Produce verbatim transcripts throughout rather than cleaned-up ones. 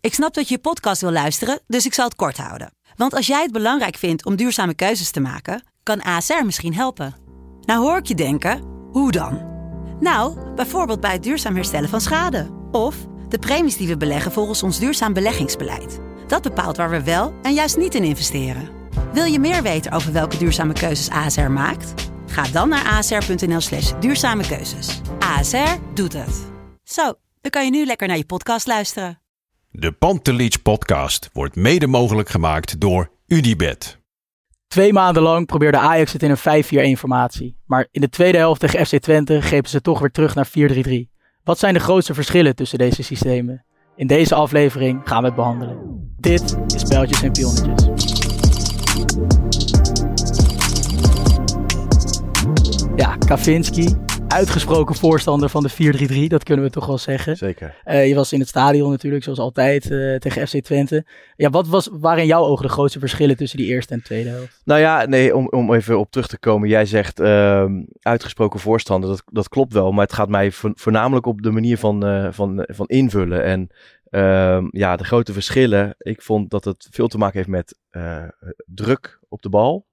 Ik snap dat je je podcast wil luisteren, dus ik zal het kort houden. Want als jij het belangrijk vindt om duurzame keuzes te maken, kan A S R misschien helpen. Nou hoor ik je denken, hoe dan? Nou, bijvoorbeeld bij het duurzaam herstellen van schade. Of de premies die we beleggen volgens ons duurzaam beleggingsbeleid. Dat bepaalt waar we wel en juist niet in investeren. Wil je meer weten over welke duurzame keuzes A S R maakt? Ga dan naar asr.nl slash duurzame keuzes. A S R doet het. Zo, dan kan je nu lekker naar je podcast luisteren. De Pantelich podcast wordt mede mogelijk gemaakt door Unibet. Twee maanden lang probeerde Ajax het in een vijf vier een formatie. Maar in de tweede helft tegen F C Twente grepen ze toch weer terug naar vier drie drie. Wat zijn de grootste verschillen tussen deze systemen? In deze aflevering gaan we het behandelen. Dit is Bijltjes en Pionnetjes. Ja, Kavinski, uitgesproken voorstander van de vier drie drie, dat kunnen we toch wel zeggen. Zeker. Uh, je was in het stadion natuurlijk, zoals altijd, uh, tegen F C Twente. Ja, wat was, waren in jouw ogen de grootste verschillen tussen die eerste en tweede helft? Nou ja, nee, om, om even op terug te komen. Jij zegt uh, uitgesproken voorstander, dat, dat klopt wel. Maar het gaat mij vo- voornamelijk op de manier van, uh, van, uh, van invullen. En uh, ja, de grote verschillen. Ik vond dat het veel te maken heeft met uh, druk op de bal.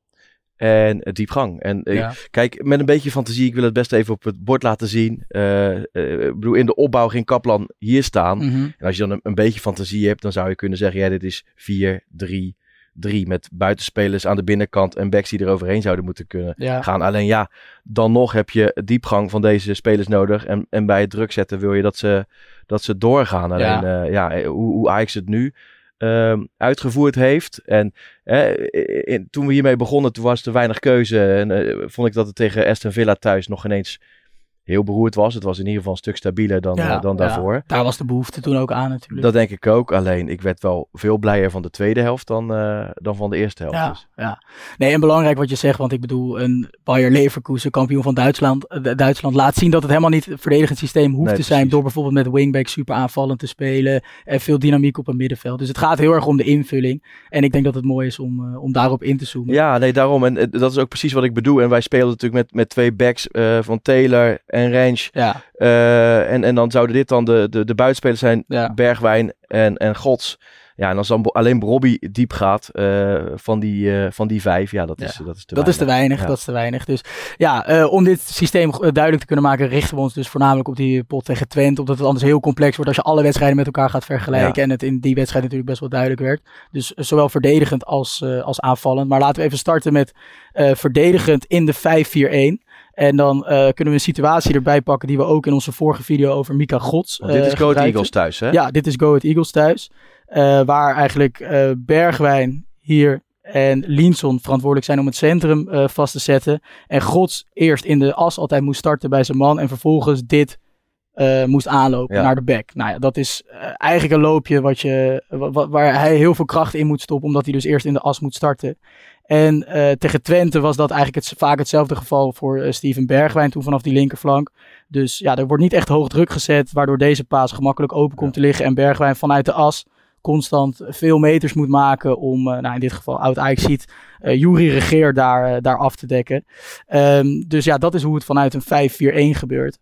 En diepgang. En uh, ja. Kijk, met een beetje fantasie, ik wil het best even op het bord laten zien. Uh, uh, ik bedoel, in de opbouw ging Kaplan hier staan. Mm-hmm. En als je dan een, een beetje fantasie hebt, dan zou je kunnen zeggen, ja, dit is vier drie drie met buitenspelers aan de binnenkant en backs die er overheen zouden moeten kunnen ja. gaan. Alleen ja, dan nog heb je diepgang van deze spelers nodig. En, en bij het druk zetten wil je dat ze, dat ze doorgaan. Alleen ja, uh, ja hoe, hoe Ajax het nu Uh, uitgevoerd heeft. En uh, in, toen we hiermee begonnen, toen was er weinig keuze. En uh, vond ik dat het tegen Aston Villa thuis nog ineens heel beroerd was. Het was in ieder geval een stuk stabieler dan, ja, uh, dan ja. daarvoor. Daar was de behoefte toen ook aan natuurlijk. Dat denk ik ook. Alleen ik werd wel veel blijer van de tweede helft dan, uh, dan van de eerste helft. Ja, dus. ja. Nee, en belangrijk wat je zegt, want ik bedoel, een Bayer Leverkusen, kampioen van Duitsland, uh, Duitsland laat zien dat het helemaal niet een verdedigend systeem hoeft nee, te zijn, precies. Door bijvoorbeeld met wingback super aanvallend te spelen en veel dynamiek op het middenveld. Dus het gaat heel erg om de invulling. En ik denk dat het mooi is om, uh, om daarop in te zoomen. Ja, nee, daarom. En uh, dat is ook precies wat ik bedoel. En wij spelen natuurlijk met, met twee backs uh, van Taylor en Range. Ja. Uh, en, en dan zouden dit dan de, de, de buitenspelers zijn, ja. Bergwijn en, en Gods. Ja, en als dan alleen Robbie diep gaat uh, van, die, uh, van die vijf, ja, dat is, ja. dat is te dat weinig. Is te weinig ja. Dat is te weinig. Dus ja, uh, om dit systeem duidelijk te kunnen maken, richten we ons dus voornamelijk op die pot tegen Twente. Omdat het anders heel complex wordt als je alle wedstrijden met elkaar gaat vergelijken. Ja. En het in die wedstrijd natuurlijk best wel duidelijk werd. Dus uh, zowel verdedigend als, uh, als aanvallend. Maar laten we even starten met uh, verdedigend in de vijf vier een. En dan uh, kunnen we een situatie erbij pakken die we ook in onze vorige video over Mika Gods uh, Dit is Go Ahead Eagles thuis, hè? Ja, dit is Go Ahead Eagles thuis. Uh, waar eigenlijk uh, Bergwijn hier en Linson verantwoordelijk zijn om het centrum uh, vast te zetten. En Gods eerst in de as altijd moest starten bij zijn man. En vervolgens dit uh, moest aanlopen ja. naar de back. Nou ja, dat is uh, eigenlijk een loopje wat je, w- waar hij heel veel kracht in moet stoppen. Omdat hij dus eerst in de as moet starten. En uh, tegen Twente was dat eigenlijk het, vaak hetzelfde geval voor uh, Steven Bergwijn toen vanaf die linkerflank. Dus ja, er wordt niet echt hoog druk gezet, waardoor deze paas gemakkelijk open komt te liggen. En Bergwijn vanuit de as constant veel meters moet maken om, uh, nou in dit geval oud Ajax ziet, uh, Yuri Regeer daar, uh, daar af te dekken. Um, dus ja, dat is hoe het vanuit een vijf vier een gebeurt.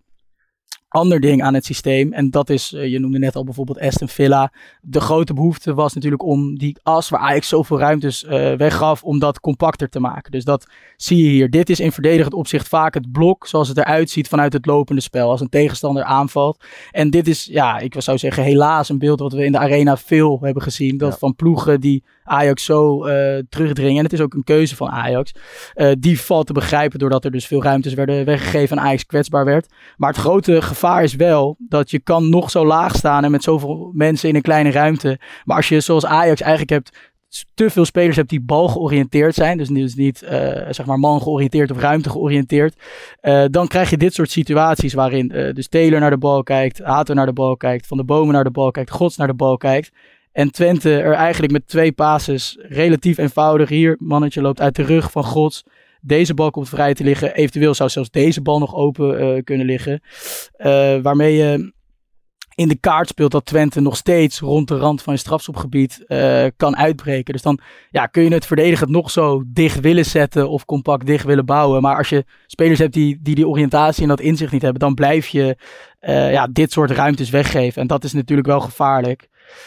Ander ding aan het systeem, en dat is, uh, je noemde net al bijvoorbeeld Aston Villa. De grote behoefte was natuurlijk om die as waar Ajax zoveel ruimtes uh, weggaf, om dat compacter te maken. Dus dat zie je hier. Dit is in verdedigend opzicht vaak het blok zoals het eruit ziet vanuit het lopende spel. Als een tegenstander aanvalt. En dit is, ja, ik zou zeggen helaas een beeld wat we in de arena veel hebben gezien. Dat ja. van ploegen die Ajax zo uh, terugdringen. En het is ook een keuze van Ajax. Uh, die valt te begrijpen doordat er dus veel ruimtes werden weggegeven en Ajax kwetsbaar werd. Maar het grote gevaar is wel dat je kan nog zo laag staan en met zoveel mensen in een kleine ruimte. Maar als je zoals Ajax eigenlijk hebt, te veel spelers hebt die bal georiënteerd zijn. Dus niet, niet uh, zeg maar man georiënteerd of ruimte georiënteerd. Uh, dan krijg je dit soort situaties waarin uh, dus Taylor naar de bal kijkt, Hato naar de bal kijkt, Van der Bomen naar de bal kijkt, Gods naar de bal kijkt. En Twente er eigenlijk met twee passes relatief eenvoudig. Hier, mannetje loopt uit de rug van Gods. Deze bal komt vrij te liggen. Eventueel zou zelfs deze bal nog open uh, kunnen liggen. Uh, waarmee je in de kaart speelt dat Twente nog steeds rond de rand van je strafschopgebied uh, kan uitbreken. Dus dan ja, kun je het verdedigend nog zo dicht willen zetten of compact dicht willen bouwen. Maar als je spelers hebt die die, die oriëntatie en dat inzicht niet hebben, dan blijf je uh, ja, dit soort ruimtes weggeven. En dat is natuurlijk wel gevaarlijk.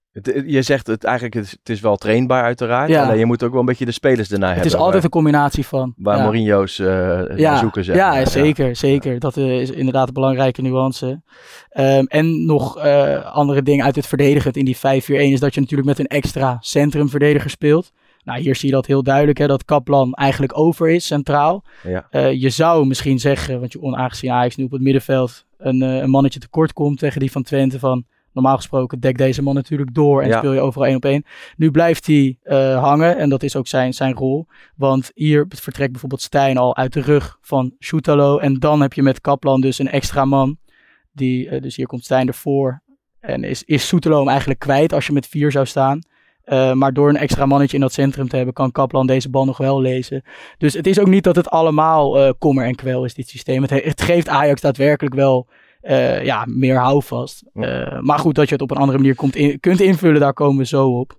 Het, je zegt het eigenlijk, het is, het is wel trainbaar uiteraard. Ja. Alleen je moet ook wel een beetje de spelers ernaar hebben. Het is altijd waar, een combinatie van. Waar ja. Mourinho's uh, ja. zoeken, zeg ja, maar. zeker. Ja. zeker. Dat uh, is inderdaad een belangrijke nuance. Um, en nog uh, andere dingen uit het verdedigend in die vijf vier een is dat je natuurlijk met een extra centrumverdediger speelt. Nou, hier zie je dat heel duidelijk, hè, dat Kaplan eigenlijk over is, centraal. Ja. Uh, je zou misschien zeggen, want je onaangezien Ajax nu op het middenveld een, uh, een mannetje tekort komt tegen die van Twente van... Normaal gesproken dekt deze man natuurlijk door en ja. speel je overal één op één. Nu blijft hij uh, hangen en dat is ook zijn, zijn rol. Want hier vertrekt bijvoorbeeld Stijn al uit de rug van Soetalo. En dan heb je met Kaplan dus een extra man. Die, uh, dus hier komt Stijn ervoor. En is, is Soetalo hem eigenlijk kwijt als je met vier zou staan. Uh, maar door een extra mannetje in dat centrum te hebben, kan Kaplan deze bal nog wel lezen. Dus het is ook niet dat het allemaal uh, kommer en kwel is, dit systeem. Het, he- het geeft Ajax daadwerkelijk wel... Uh, ja, meer houvast. Uh, maar goed, dat je het op een andere manier komt in, kunt invullen, daar komen we zo op.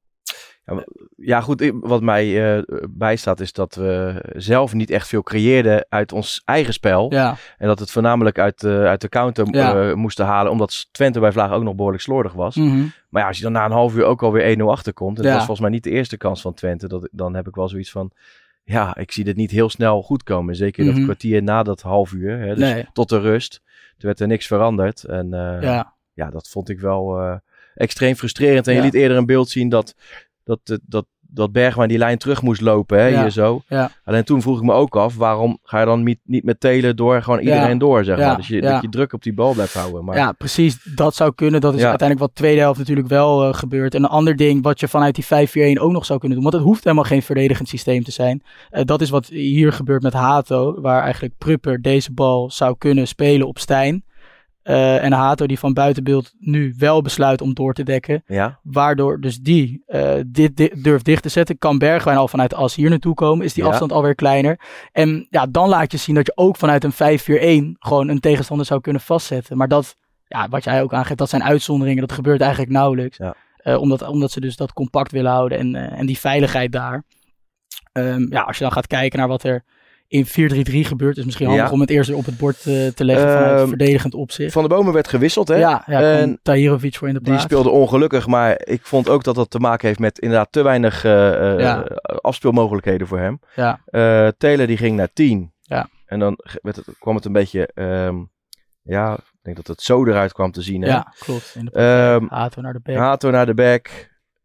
Ja, ja goed, wat mij uh, bijstaat is dat we zelf niet echt veel creëerden uit ons eigen spel. Ja. En dat het voornamelijk uit, uh, uit de counter ja. uh, moesten halen, omdat Twente bij Vlaag ook nog behoorlijk slordig was. Mm-hmm. Maar ja, als je dan na een half uur ook alweer één nul achterkomt, en ja. dat was volgens mij niet de eerste kans van Twente, dat, dan heb ik wel zoiets van... Ja, ik zie dit niet heel snel goed komen. Zeker mm-hmm. dat kwartier na dat half uur, hè, dus nee. tot de rust. Er werd er niks veranderd. En uh, ja. ja, dat vond ik wel uh, extreem frustrerend. En ja. je liet eerder een beeld zien dat, dat, dat, dat, dat Bergwijn die lijn terug moest lopen. Hè, ja. hier zo. Ja. Alleen toen vroeg ik me ook af, waarom ga je dan niet, niet met Telen door gewoon iedereen ja. door, zeg maar. Ja. Dus je, ja. dat je druk op die bal blijft houden. Maar... Ja, precies. Dat zou kunnen. Dat is ja. uiteindelijk wat de tweede helft natuurlijk wel uh, gebeurt. En een ander ding wat je vanuit die vijf vier een ook nog zou kunnen doen. Want het hoeft helemaal geen verdedigend systeem te zijn. Uh, dat is wat hier gebeurt met Hato. Waar eigenlijk Prupper deze bal zou kunnen spelen op Stijn. Uh, en Hato die van buitenbeeld nu wel besluit om door te dekken. Ja. Waardoor dus die uh, dit, dit durft dicht te zetten. Kan Bergwijn al vanuit de as hier naartoe komen. Is die ja. afstand alweer kleiner. En ja, dan laat je zien dat je ook vanuit een vijf vier een gewoon een tegenstander zou kunnen vastzetten. Maar dat, ja, wat jij ook aangeeft, dat zijn uitzonderingen. Dat gebeurt eigenlijk nauwelijks. Ja. Uh, omdat, omdat ze dus dat compact willen houden en, uh, en die veiligheid daar. Um, ja, als je dan gaat kijken naar wat er in vier drie drie gebeurt, is misschien handig ja. om het eerst op het bord uh, te leggen vanuit um, verdedigend opzicht. Van de Bomen werd gewisseld, hè? Ja, ja en Tahirovic voor in de plaats. Die speelde ongelukkig, maar ik vond ook dat dat te maken heeft met inderdaad te weinig uh, ja. afspeelmogelijkheden voor hem. Ja. Uh, Taylor die ging naar tien. Ja. En dan werd het, kwam het een beetje, um, ja, ik denk dat het zo eruit kwam te zien. Hè? Ja, klopt. In de um, Hato naar de back. Hato naar de back.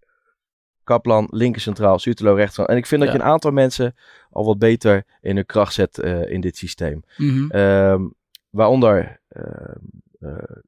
Kaplan, linker centraal, Soetalo rechts. En ik vind dat ja. je een aantal mensen al wat beter in hun kracht zet uh, in dit systeem. Mm-hmm. Um, waaronder uh, uh,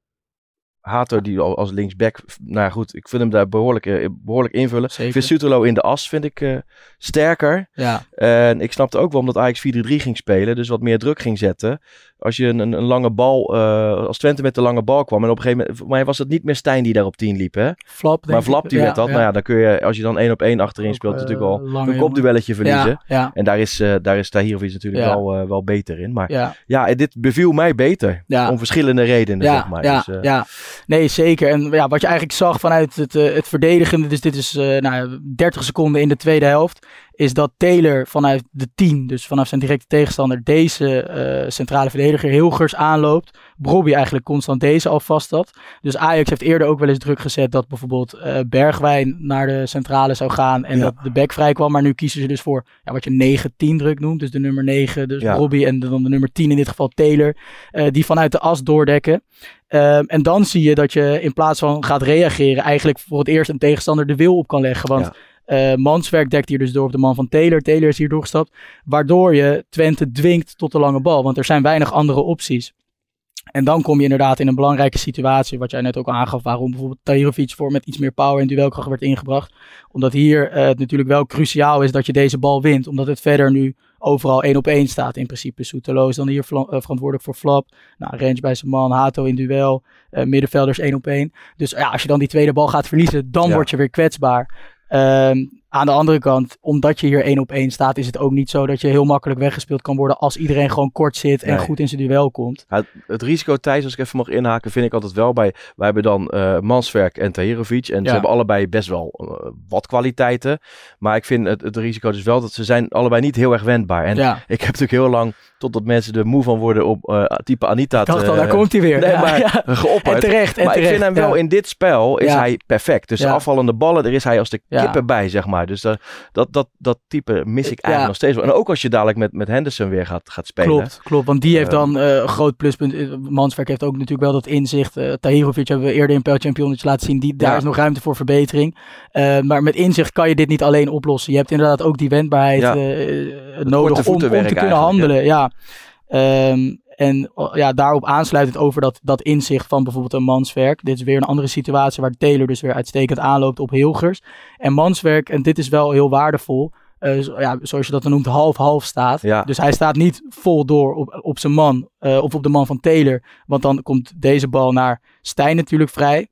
Hato die al als linksback, nou goed, ik vind hem daar behoorlijk, uh, behoorlijk invullen. Zeker. Ik vind Soetalo in de as vind ik uh, sterker. Ja. En ik snapte ook wel omdat Ajax vier drie drie ging spelen, dus wat meer druk ging zetten. Als je een, een, een lange bal, uh, als Twente met de lange bal kwam en op een gegeven moment, voor mij was het niet meer Stijn die daar op tien liep, hè? Flap, maar Flap die ja, werd dat. Ja. Nou ja, dan kun je, als je dan één op één achterin ook, speelt, uh, natuurlijk al een kopduelletje verliezen. Ja, ja. En daar is, uh, daar is Tahirovic natuurlijk ja. wel, uh, wel beter in. Maar ja, ja dit beviel mij beter. Ja. Om verschillende redenen, ja, zeg maar. Ja, dus, uh, ja, nee, zeker. En ja, wat je eigenlijk zag vanuit het, uh, het verdedigende, dus dit is uh, nou, dertig seconden in de tweede helft, is dat Taylor vanuit de tien, dus vanaf zijn directe tegenstander, deze uh, centrale verdediger Hilgers aanloopt. Brobby eigenlijk constant deze al vast had. Dus Ajax heeft eerder ook wel eens druk gezet dat bijvoorbeeld uh, Bergwijn naar de centrale zou gaan en ja. dat de back vrij kwam. Maar nu kiezen ze dus voor ja, wat je negen tien druk noemt. Dus de nummer negen, dus ja. Brobby en dan de nummer tien in dit geval Taylor. Uh, die vanuit de as doordekken. Uh, en dan zie je dat je in plaats van gaat reageren eigenlijk voor het eerst een tegenstander de wil op kan leggen. Want ja. uh, Manswerk dekt hier dus door op de man van Taylor. Taylor is hier doorgestapt. Waardoor je Twente dwingt tot de lange bal. Want er zijn weinig andere opties. En dan kom je inderdaad in een belangrijke situatie, wat jij net ook aangaf, waarom bijvoorbeeld Tahirovic voor met iets meer power in duelkracht werd ingebracht. Omdat hier uh, het natuurlijk wel cruciaal is dat je deze bal wint, omdat het verder nu overal één op één staat in principe. Soetalo is dan hier vla- uh, verantwoordelijk voor Flap. Nou, range bij zijn man, Hato in duel, uh, middenvelders één op één. Dus ja, als je dan die tweede bal gaat verliezen, dan ja. word je weer kwetsbaar. Um, aan de andere kant, omdat je hier één op één staat, is het ook niet zo dat je heel makkelijk weggespeeld kan worden als iedereen gewoon kort zit en nee. goed in zijn duel komt. Ja, het, het risico, Thijs, als ik even mag inhaken, vind ik altijd wel bij, wij hebben dan uh, Manswerk en Tahirovic en ja. ze hebben allebei best wel uh, wat kwaliteiten, maar ik vind het, het risico dus wel dat ze zijn allebei niet heel erg wendbaar. En ja. ik heb natuurlijk heel lang, totdat mensen er moe van worden op uh, type Anita. Ik dacht al, uh, daar komt hij weer. Nee, ja, maar ja. geopperd. En terecht. En maar terecht, ik vind hem wel ja. in dit spel is ja. hij perfect. Dus ja. afvallende ballen, daar is hij als de ja. kippen bij, zeg maar. Dus uh, dat, dat, dat type mis ik eigenlijk ja. nog steeds wel. En ook als je dadelijk met, met Henderson weer gaat, gaat spelen. Klopt, klopt. Want die uh, heeft dan uh, een groot pluspunt. Manswerk heeft ook natuurlijk wel dat inzicht. Uh, Tahirovic hebben we eerder in Pel Championnetje laten zien. Die, daar ja. is nog ruimte voor verbetering. Uh, maar met inzicht kan je dit niet alleen oplossen. Je hebt inderdaad ook die wendbaarheid ja. uh, nodig om, om te kunnen handelen. Ja. ja. Um, En ja, daarop aansluitend over dat, dat inzicht van bijvoorbeeld een Manswerk. Dit is weer een andere situatie waar Taylor dus weer uitstekend aanloopt op Hilgers. En Manswerk, en dit is wel heel waardevol, uh, ja, zoals je dat dan noemt, half-half staat. Ja. Dus hij staat niet vol door op, op zijn man, uh, of op de man van Taylor. Want dan komt deze bal naar Stijn natuurlijk vrij.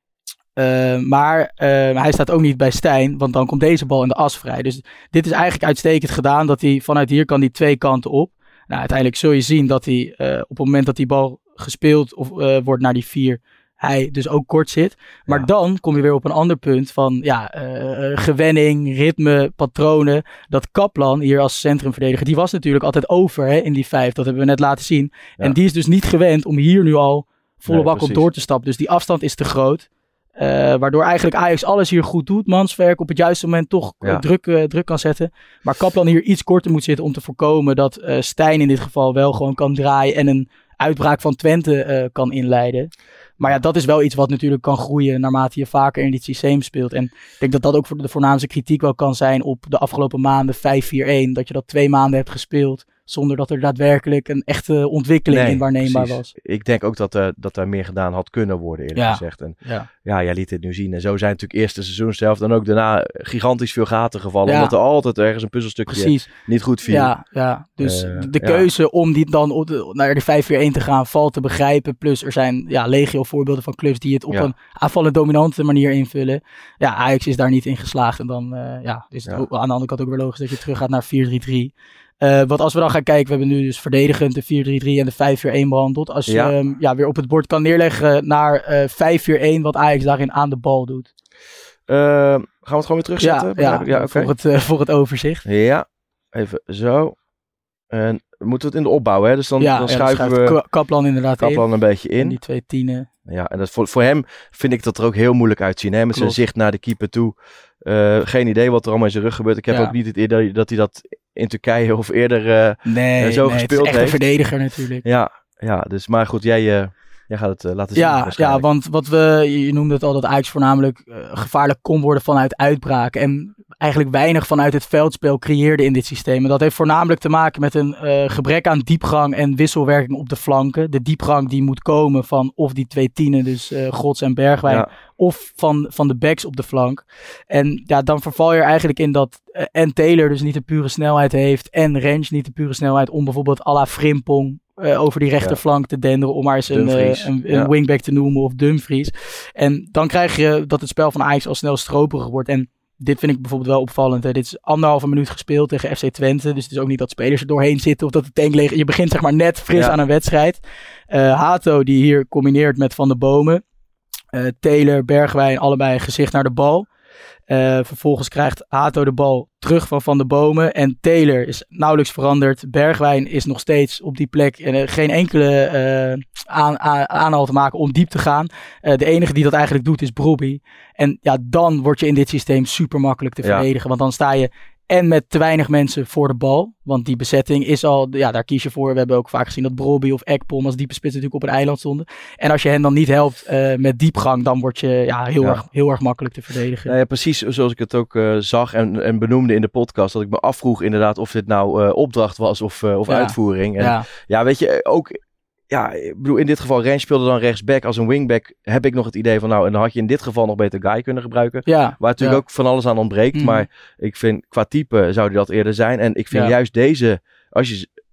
Uh, maar uh, hij staat ook niet bij Stijn, want dan komt deze bal in de as vrij. Dus dit is eigenlijk uitstekend gedaan, dat hij vanuit hier kan die twee kanten op. Nou, uiteindelijk zul je zien dat hij uh, op het moment dat die bal gespeeld of, uh, wordt naar die vier, hij dus ook kort zit. Maar ja. dan kom je weer op een ander punt van ja, uh, gewenning, ritme, patronen. Dat Kaplan hier als centrumverdediger, die was natuurlijk altijd over hè, in die vijf. Dat hebben we net laten zien. Ja. En die is dus niet gewend om hier nu al volle nee, bak precies. op door te stappen. Dus die afstand is te groot. Uh, waardoor eigenlijk Ajax alles hier goed doet. Manswerk op het juiste moment toch ja. uh, druk, uh, druk kan zetten. Maar Kaplan hier iets korter moet zitten om te voorkomen dat uh, Stijn in dit geval wel gewoon kan draaien en een uitbraak van Twente uh, kan inleiden. Maar ja, dat is wel iets wat natuurlijk kan groeien naarmate je vaker in dit systeem speelt. En ik denk dat dat ook voor de voornaamste kritiek wel kan zijn op de afgelopen maanden vijf vier een. Dat je dat twee maanden hebt gespeeld zonder dat er daadwerkelijk een echte ontwikkeling nee, in waarneembaar precies. was. Ik denk ook dat, uh, dat er meer gedaan had kunnen worden, eerlijk ja. gezegd. En ja. ja, jij liet dit nu zien. En zo zijn natuurlijk eerste seizoen zelf dan ook daarna gigantisch veel gaten gevallen. Ja. Omdat er altijd ergens een puzzelstukje precies. niet goed viel. Ja, ja. Dus uh, de keuze ja. om die dan op de, naar de vijf vier een te gaan valt te begrijpen. Plus er zijn ja, legio voorbeelden van clubs die het op ja. een aanvallend dominante manier invullen. Ja, Ajax is daar niet in geslaagd. En dan uh, ja, is het ja. ook, aan de andere kant ook weer logisch dat je terug gaat naar vier drie drie. Uh, want als we dan gaan kijken, we hebben nu dus verdedigend de vier drie drie en de vijf vier een behandeld. Als je ja. Um, ja, weer op het bord kan neerleggen naar uh, vijf vier een, wat Ajax daarin aan de bal doet. Uh, gaan we het gewoon weer terugzetten? Ja, ja, ja okay. voor, het, uh, voor het overzicht. Ja, even zo. En we moeten het in de opbouw, hè? Dus dan, ja, dan ja, schuiven dan we Kaplan inderdaad Kaplan in. een beetje in. En die twee tienen. Ja, en dat voor, voor hem vind ik dat er ook heel moeilijk uitzien. Hè? Met Klopt. zijn zicht naar de keeper toe. Uh, geen idee wat er allemaal in zijn rug gebeurt. Ik heb ja. ook niet het idee dat hij dat in Turkije of eerder uh, nee, uh, zo nee, gespeeld heeft. Het is echt heeft. een verdediger natuurlijk. Ja, ja, dus maar goed, jij, uh, jij gaat het uh, laten zien. Ja, ja, want wat we, je noemde het al, dat Ajax voornamelijk uh, gevaarlijk kon worden vanuit uitbraken. En eigenlijk weinig vanuit het veldspel creëerde in dit systeem. En dat heeft voornamelijk te maken met een uh, gebrek aan diepgang en wisselwerking op de flanken. De diepgang die moet komen van of die twee tienen, dus uh, Gods en Bergwijn, ja. of van, van de backs op de flank. En ja, dan verval je er eigenlijk in dat uh, en Taylor dus niet de pure snelheid heeft en Rens niet de pure snelheid om bijvoorbeeld à la Frimpong Uh, over die rechterflank ja. te denderen, om maar eens een, uh, een, een ja. wingback te noemen, of Dumfries. En dan krijg je dat het spel van Ajax al snel stroperig wordt. En dit vind ik bijvoorbeeld wel opvallend. Hè. Dit is anderhalve minuut gespeeld tegen F C Twente. Dus het is ook niet dat spelers er doorheen zitten of dat het tank leeg. Je begint zeg maar net fris ja. aan een wedstrijd. Uh, Hato die hier combineert met Van der Bomen. Uh, Taylor, Bergwijn, allebei gezicht naar de bal. Uh, vervolgens krijgt Hato de bal terug van Van der Bomen. En Taylor is nauwelijks veranderd. Bergwijn is nog steeds op die plek. En uh, geen enkele uh, aan, aan, aanhaal te maken om diep te gaan. Uh, de enige die dat eigenlijk doet is Brobbey. En ja, dan word je in dit systeem super makkelijk te verdedigen. Ja. Want dan sta je en met te weinig mensen voor de bal. Want die bezetting is al, ja, daar kies je voor. We hebben ook vaak gezien dat Brobbey of Ekpom als diepe spits natuurlijk op een eiland stonden. En als je hen dan niet helpt uh, met diepgang, dan word je ja, heel, ja. Erg, heel erg makkelijk te verdedigen. Nou ja, precies zoals ik het ook uh, zag en, en benoemde in de podcast. Dat ik me afvroeg inderdaad of dit nou uh, opdracht was of, uh, of ja. uitvoering. En ja. ja, weet je, ook... Ja, ik bedoel, in dit geval, Rens speelde dan rechtsback. Als een wingback heb ik nog het idee van, nou, en dan had je in dit geval nog beter Guy kunnen gebruiken. Ja, waar natuurlijk ja. ook van alles aan ontbreekt. Mm. Maar ik vind, qua type zou die dat eerder zijn. En ik vind ja. juist deze, als je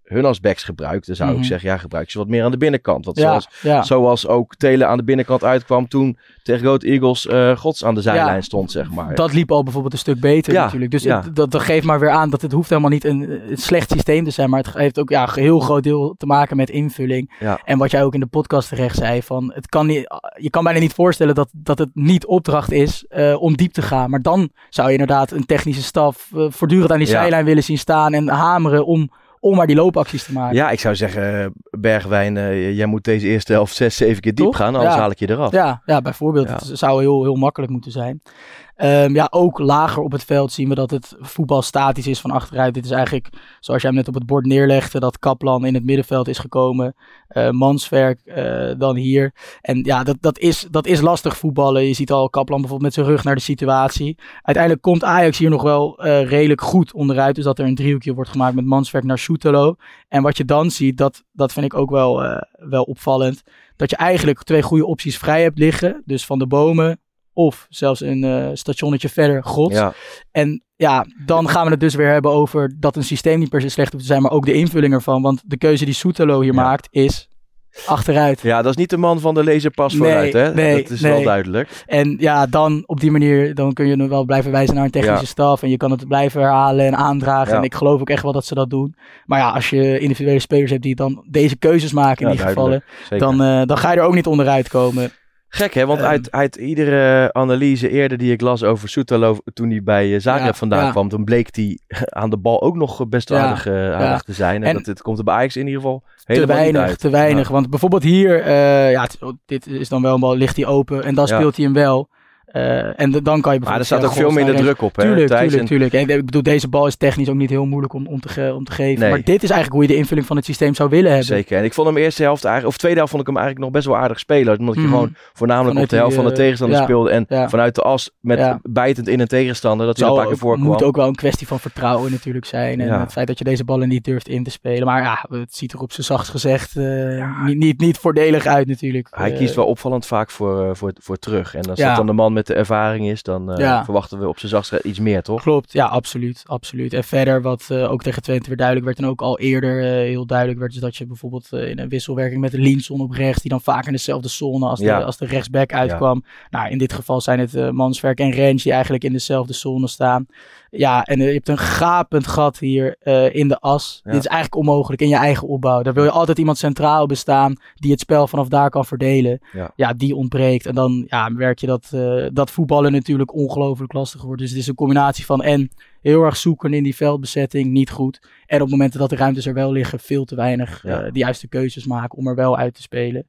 hun als backs gebruikt, dan zou Mm-hmm. ik zeggen, ja, gebruik ze wat meer aan de binnenkant. Want Ja, zoals, ja. zoals ook Taylor aan de binnenkant uitkwam toen tegen Go Ahead Eagles uh, Gods aan de zijlijn Ja, stond, zeg maar. Dat liep al bijvoorbeeld een stuk beter Ja, natuurlijk. Dus ja. het, dat, dat geeft maar weer aan dat het hoeft helemaal niet een, een slecht systeem te zijn. Maar het heeft ook ja, een heel groot deel te maken met invulling. Ja. En wat jij ook in de podcast terecht zei. Van, het kan niet, je kan bijna niet voorstellen dat, dat het niet opdracht is uh, om diep te gaan. Maar dan zou je inderdaad een technische staf uh, voortdurend aan die Ja. zijlijn willen zien staan. En hameren om, om maar die loopacties te maken. Ja, ik zou zeggen, Bergwijn, uh, jij moet deze eerste helft zes, zeven keer diep Toch? gaan, anders Ja. haal ik je eraf. Ja, ja bijvoorbeeld. Ja. Het zou heel, heel makkelijk moeten zijn. Um, ja, ook lager op het veld zien we dat het voetbal statisch is van achteruit. Dit is eigenlijk, zoals jij hem net op het bord neerlegde, dat Kaplan in het middenveld is gekomen. Uh, Manswerk uh, dan hier. En ja, dat, dat, is, dat is lastig voetballen. Je ziet al Kaplan bijvoorbeeld met zijn rug naar de situatie. Uiteindelijk komt Ajax hier nog wel uh, redelijk goed onderuit. Dus dat er een driehoekje wordt gemaakt met Manswerk naar Soetelo. En wat je dan ziet, dat, dat vind ik ook wel, uh, wel opvallend. Dat je eigenlijk twee goede opties vrij hebt liggen. Dus Van de Bomen of zelfs een uh, stationnetje verder, Gods. Ja. En ja, dan gaan we het dus weer hebben over dat een systeem niet per se slecht hoeft te zijn, maar ook de invulling ervan. Want de keuze die Soetelo hier Ja. maakt is achteruit. Ja, dat is niet de man van de laserpas Nee, vooruit, hè? nee, dat is nee. wel duidelijk. En ja, dan op die manier, dan kun je nog wel blijven wijzen naar een technische Ja. staf. En je kan het blijven herhalen en aandragen. Ja. En ik geloof ook echt wel dat ze dat doen. Maar ja, als je individuele spelers hebt die dan deze keuzes maken in Ja, die gevallen, Zeker. dan, uh, dan ga je er ook niet onderuit komen. Gek, hè? Want Um, uit, uit iedere analyse eerder die ik las over Soetelo, toen hij bij uh, Zagreb Ja, vandaan ja. kwam, toen bleek hij aan de bal ook nog best Ja, aardig, uh, aardig ja. te zijn. En, En dat dit komt er bij Ajax in ieder geval Te helemaal niet weinig, uit. te weinig. Ja. Want bijvoorbeeld hier, uh, ja, het- dit is dan wel een bal, ligt hij open en dan Ja. speelt hij hem wel. Uh, en de- dan kan je Maar er bijvoorbeeld staat ook zeggen, veel goh, minder nou, druk op, hè? Tuurlijk, Thijs? tuurlijk, En- tuurlijk. En ik bedoel, deze bal is technisch ook niet heel moeilijk om, om, te, ge- om te geven. Nee. Maar dit is eigenlijk hoe je de invulling van het systeem zou willen hebben. Zeker. En ik vond hem eerste helft eigenlijk, of tweede helft vond ik hem eigenlijk nog best wel aardig spelen. Omdat je Mhm. gewoon voornamelijk Vanuit op de helft die, van de uh, tegenstander ja, speelde. En ja. vanuit de as met Ja. bijtend in een tegenstander. Dat hij Het een paar keer voorkwam. moet ook wel een kwestie van vertrouwen natuurlijk zijn. En Ja. het feit dat je deze ballen niet durft in te spelen. Maar ja, het ziet er op zijn zachtst gezegd uh, niet, niet, niet voordelig uit natuurlijk. Hij Uh, kiest wel opvallend vaak voor, uh, voor, voor terug. En als Ja. dat dan de man met de ervaring is, dan uh, Ja. verwachten we op zijn zachtst iets meer, toch? Klopt, ja, absoluut, absoluut. En verder, wat uh, ook tegen Twente weer duidelijk werd en ook al eerder uh, heel duidelijk werd, is dat je bijvoorbeeld uh, in een wisselwerking met de Linson op rechts, die dan vaak in dezelfde zone als, Ja. de, als de rechtsback uitkwam. Nou, in dit geval zijn het uh, Manswerk en Rens die eigenlijk in dezelfde zone staan. Ja, en uh, je hebt een gapend gat hier uh, in de as. Ja. Dit is eigenlijk onmogelijk in je eigen opbouw. Daar wil je altijd iemand centraal bestaan die het spel vanaf daar kan verdelen. Ja. Ja, die ontbreekt. En dan ja, merk je dat, uh, dat voetballen natuurlijk ongelooflijk lastig wordt. Dus het is een combinatie van en heel erg zoeken in die veldbezetting, niet goed. En op momenten dat de ruimtes er wel liggen, veel te weinig Ja. uh, de juiste keuzes maken om er wel uit te spelen.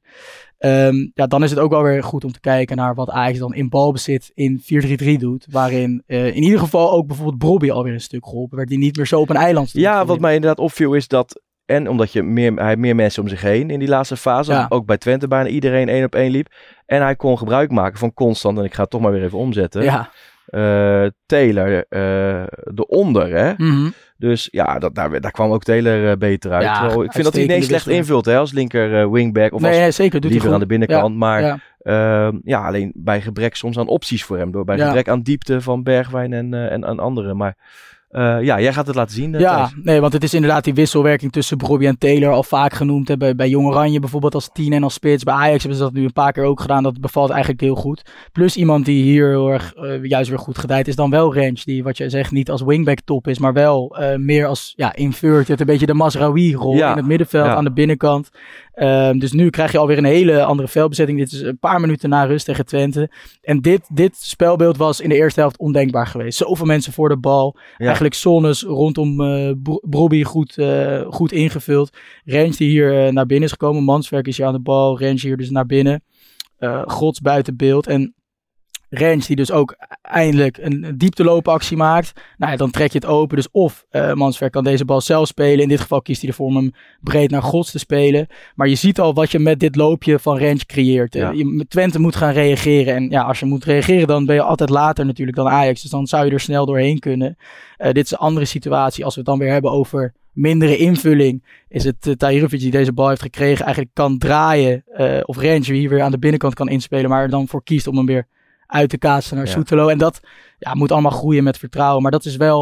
Um, ja, dan is het ook wel weer goed om te kijken naar wat Ajax dan in balbezit in vier drie drie doet. Waarin uh, in ieder geval ook bijvoorbeeld Brobby alweer een stuk geholpen werd. Die niet meer zo op een eiland stond. Ja, vind wat ik. mij inderdaad opviel is dat... En omdat je meer, hij heeft meer mensen om zich heen in die laatste fase. Ja. Ook bij Twente bijna iedereen één op één liep. En hij kon gebruik maken van constant, en ik ga het toch maar weer even omzetten. Ja. Uh, Taylor uh, eronder, hè. Mm-hmm. Dus ja, dat, daar, daar kwam ook Taylor uh, beter uit. Ja, Terwijl ik vind dat hij uitstekende nee slecht wisseling. invult, hè, als linker uh, wingback. Of Nee, als nee, zeker. Doet liever hij aan de goed. binnenkant. Ja, Maar ja. uh, ja, alleen bij gebrek soms aan opties voor hem. Door, bij Ja. gebrek aan diepte van Bergwijn en, uh, en aan anderen. Maar uh, ja, jij gaat het laten zien. Uh, Ja, Thijs. nee, want het is inderdaad die wisselwerking tussen Brobby en Taylor al vaak genoemd. Hè, bij, bij Jong Oranje bijvoorbeeld als tien en als spits. Bij Ajax hebben ze dat nu een paar keer ook gedaan. Dat bevalt eigenlijk heel goed. Plus iemand die hier heel erg uh, juist weer goed gedijt is dan wel Range. Die, wat je zegt, niet als wingback top is, maar wel uh, meer als ja, inverted. Een beetje de Mazraoui rol Ja, in het middenveld ja. aan de binnenkant. Um, dus nu krijg je alweer een hele andere veldbezetting. Dit is een paar minuten na rust tegen Twente. En dit, dit spelbeeld was in de eerste helft ondenkbaar geweest. Zoveel mensen voor de bal. Ja. Eigenlijk zones rondom uh, Brobby goed, uh, goed ingevuld. Range die hier uh, naar binnen is gekomen. Manswerk is hier aan de bal. Range hier dus naar binnen. Uh, Gods buiten beeld. En Range die dus ook eindelijk een diepteloopactie maakt. Nou ja, dan trek je het open. Dus of uh, Manswerk kan deze bal zelf spelen. In dit geval kiest hij ervoor om hem breed naar Gods te spelen. Maar je ziet al wat je met dit loopje van Range creëert. Ja. Je, Twente moet gaan reageren. En ja, als je moet reageren, dan ben je altijd later natuurlijk dan Ajax. Dus dan zou je er snel doorheen kunnen. Uh, dit is een andere situatie. Als we het dan weer hebben over mindere invulling, is het uh, Tahirovic die deze bal heeft gekregen eigenlijk kan draaien. Uh, of Range hier weer aan de binnenkant kan inspelen. Maar er dan voor kiest om hem weer uit te kaatsen naar Ja. Soetelo. En dat ja, moet allemaal groeien met vertrouwen. Maar dat is wel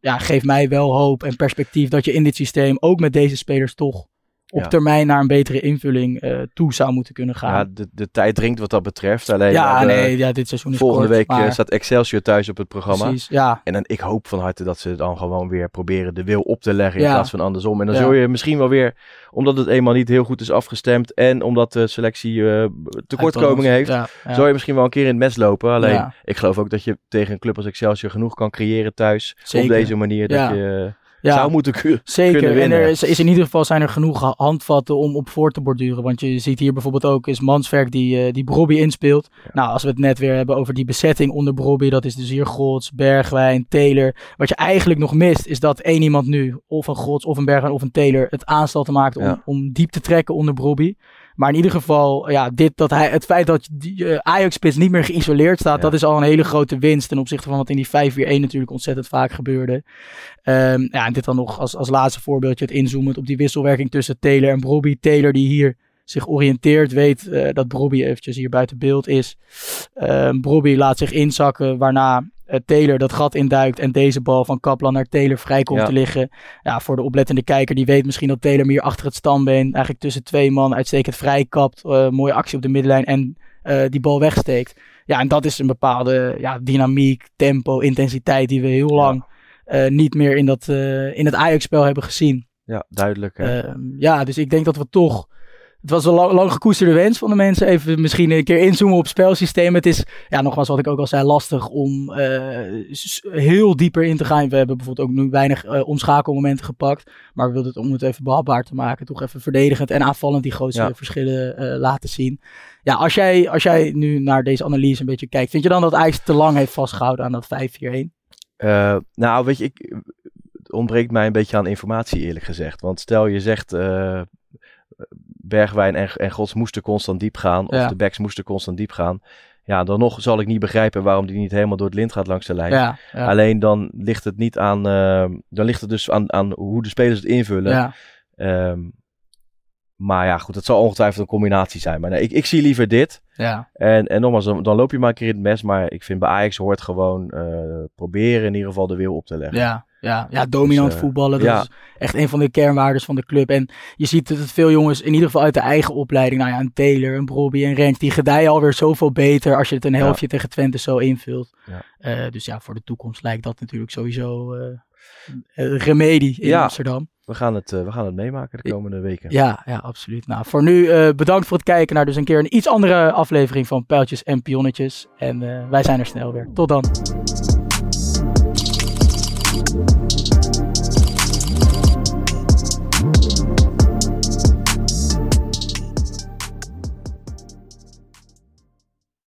ja, geeft mij wel hoop en perspectief dat je in dit systeem ook met deze spelers toch op ja. termijn naar een betere invulling uh, toe zou moeten kunnen gaan. Ja, de, de tijd dringt wat dat betreft. Alleen, ja, de, nee, ja, dit seizoen is volgende kort, week maar... staat Excelsior thuis op het programma. Precies, ja. En dan, ik hoop van harte dat ze dan gewoon weer proberen de wil op te leggen in ja. plaats van andersom. En dan ja. zul je misschien wel weer, omdat het eenmaal niet heel goed is afgestemd en omdat de selectie uh, tekortkomingen heeft, ja, ja. zou je misschien wel een keer in het mes lopen. Alleen, ja. ik geloof ook dat je tegen een club als Excelsior genoeg kan creëren thuis. Zeker. Op deze manier dat ja. je... Ja, zou moeten ku- zeker. kunnen winnen. En er is, is in ieder geval zijn er genoeg handvatten om op voor te borduren. Want je ziet hier bijvoorbeeld ook is Mansverk die, uh, die Brobby inspeelt. Ja. Nou, als we het net weer hebben over die bezetting onder Brobby. Dat is dus hier Gods, Bergwijn, Taylor. Wat je eigenlijk nog mist is dat één iemand nu, of een Gods, of een Bergwijn, of een Taylor, het aanstalten maakt om, ja. om diep te trekken onder Brobby. Maar in ieder geval, ja, dit, dat hij, het feit dat die uh, Ajax-spits niet meer geïsoleerd staat, ja. dat is al een hele grote winst ten opzichte van wat in die vijf vier een natuurlijk ontzettend vaak gebeurde. Um, ja, en dit dan nog als, als laatste voorbeeldje, het inzoomend op die wisselwerking tussen Taylor en Brobby. Taylor die hier zich oriënteert, weet uh, dat Brobby eventjes hier buiten beeld is. Um, Brobby laat zich inzakken, waarna uh, Taylor dat gat induikt en deze bal van Kaplan naar Taylor vrij komt ja. te liggen. Ja, voor de oplettende kijker, die weet misschien dat Taylor hier achter het standbeen, eigenlijk tussen twee man, uitstekend vrij kapt. Uh, mooie actie op de middenlijn en uh, die bal wegsteekt. Ja, en dat is een bepaalde ja, dynamiek, tempo, intensiteit die we heel lang ja. uh, niet meer in, dat, uh, in het Ajax-spel hebben gezien. Ja, duidelijk. Hè? Uh, ja, dus ik denk dat we toch... Het was een lang, lang gekoesterde wens van de mensen. Even misschien een keer inzoomen op spelsysteem. Het is, ja, nogmaals wat ik ook al zei, lastig om uh, heel dieper in te gaan. We hebben bijvoorbeeld ook nu weinig uh, omschakelmomenten gepakt. Maar we wilden het, om het even behapbaar te maken, toch even verdedigend en aanvallend die grootste ja. verschillen uh, laten zien. Ja, als jij, als jij nu naar deze analyse een beetje kijkt, vind je dan dat Ajax te lang heeft vastgehouden aan dat vijf vier een? Uh, nou, weet je, ik, het ontbreekt mij een beetje aan informatie eerlijk gezegd. Want stel je zegt... Uh, Bergwijn en, en Gods moesten constant diep gaan. Of ja. de backs moesten constant diep gaan. Ja, dan nog zal ik niet begrijpen waarom die niet helemaal door het lint gaat langs de lijn. Ja, ja. Alleen dan ligt het niet aan... Uh, dan ligt het dus aan, aan hoe de spelers het invullen. Ja. Um, maar ja, goed, het zal ongetwijfeld een combinatie zijn. Maar nee, ik, ik zie liever dit. Ja. En, en nogmaals, dan, dan loop je maar een keer in het mes. Maar ik vind bij Ajax hoort gewoon uh, proberen in ieder geval de wil op te leggen. Ja. Ja, ja, dominant dus, uh, voetballen, dat ja. is echt een van de kernwaarden van de club. En je ziet dat veel jongens, in ieder geval uit de eigen opleiding, nou ja, een Taylor, een Brobby en Rens, die gedijen alweer zoveel beter als je het een helftje ja. tegen Twente zo invult. Ja. Uh, dus ja, voor de toekomst lijkt dat natuurlijk sowieso uh, uh, remedie in ja. Amsterdam. We gaan, het, uh, we gaan het meemaken de komende weken. Ja, ja, absoluut. Nou, voor nu uh, bedankt voor het kijken naar dus een keer een iets andere aflevering van Pijltjes en Pionnetjes. En uh, wij zijn er snel weer. Tot dan.